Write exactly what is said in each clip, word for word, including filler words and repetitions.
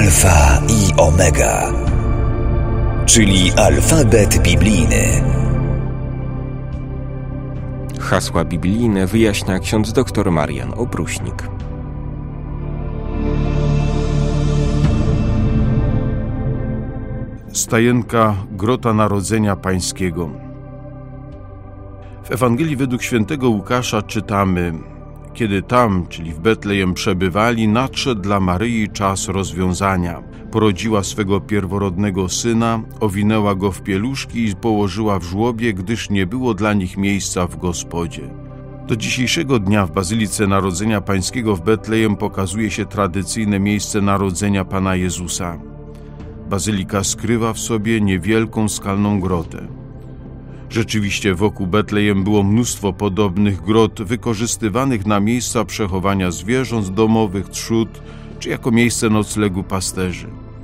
Alfa i Omega, czyli alfabet biblijny. Hasła biblijne wyjaśnia ksiądz dr Marian Opruśnik. Stajenka Grota Narodzenia Pańskiego. W Ewangelii według świętego Łukasza czytamy: kiedy tam, czyli w Betlejem, przebywali, nadszedł dla Maryi czas rozwiązania. Porodziła swego pierworodnego syna, owinęła go w pieluszki i położyła w żłobie, gdyż nie było dla nich miejsca w gospodzie. Do dzisiejszego dnia w Bazylice Narodzenia Pańskiego w Betlejem pokazuje się tradycyjne miejsce narodzenia Pana Jezusa. Bazylika skrywa w sobie niewielką skalną grotę. Rzeczywiście wokół Betlejem było mnóstwo podobnych grot wykorzystywanych na miejsca przechowania zwierząt domowych, trzód czy jako miejsce noclegu pasterzy.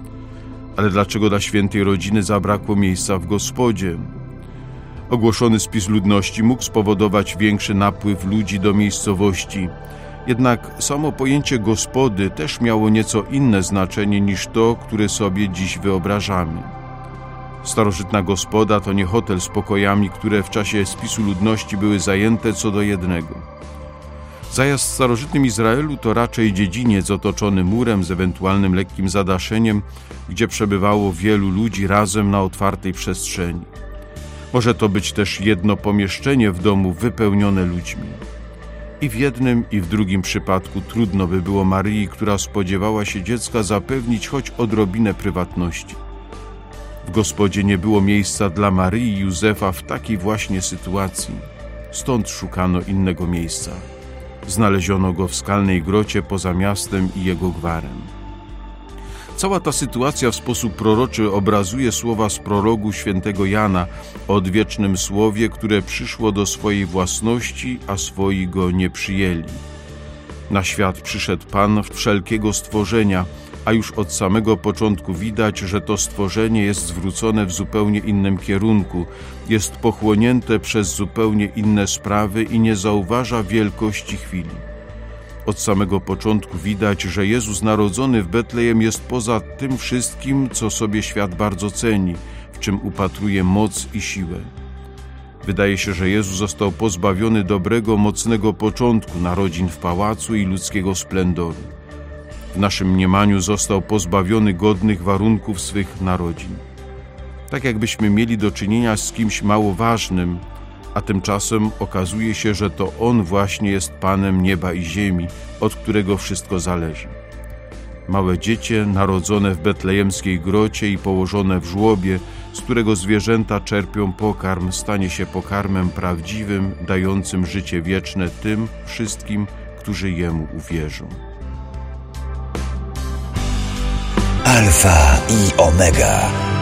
Ale dlaczego dla świętej rodziny zabrakło miejsca w gospodzie? Ogłoszony spis ludności mógł spowodować większy napływ ludzi do miejscowości. Jednak samo pojęcie gospody też miało nieco inne znaczenie niż to, które sobie dziś wyobrażamy. Starożytna gospoda to nie hotel z pokojami, które w czasie spisu ludności były zajęte co do jednego. Zajazd w starożytnym Izraelu to raczej dziedziniec otoczony murem z ewentualnym lekkim zadaszeniem, gdzie przebywało wielu ludzi razem na otwartej przestrzeni. Może to być też jedno pomieszczenie w domu wypełnione ludźmi. I w jednym, i w drugim przypadku trudno by było Maryi, która spodziewała się dziecka, zapewnić choć odrobinę prywatności. W gospodzie nie było miejsca dla Maryi i Józefa w takiej właśnie sytuacji. Stąd szukano innego miejsca. Znaleziono go w skalnej grocie poza miastem i jego gwarem. Cała ta sytuacja w sposób proroczy obrazuje słowa z prologu świętego Jana o odwiecznym słowie, które przyszło do swojej własności, a swoi go nie przyjęli. Na świat przyszedł Pan wszelkiego stworzenia, a już od samego początku widać, że to stworzenie jest zwrócone w zupełnie innym kierunku, jest pochłonięte przez zupełnie inne sprawy i nie zauważa wielkości chwili. Od samego początku widać, że Jezus narodzony w Betlejem jest poza tym wszystkim, co sobie świat bardzo ceni, w czym upatruje moc i siłę. Wydaje się, że Jezus został pozbawiony dobrego, mocnego początku narodzin w pałacu i ludzkiego splendoru. W naszym mniemaniu został pozbawiony godnych warunków swych narodzin. Tak jakbyśmy mieli do czynienia z kimś mało ważnym, a tymczasem okazuje się, że to On właśnie jest Panem nieba i ziemi, od którego wszystko zależy. Małe dziecię narodzone w betlejemskiej grocie i położone w żłobie, z którego zwierzęta czerpią pokarm, stanie się pokarmem prawdziwym, dającym życie wieczne tym wszystkim, którzy Jemu uwierzą. Alfa i Omega.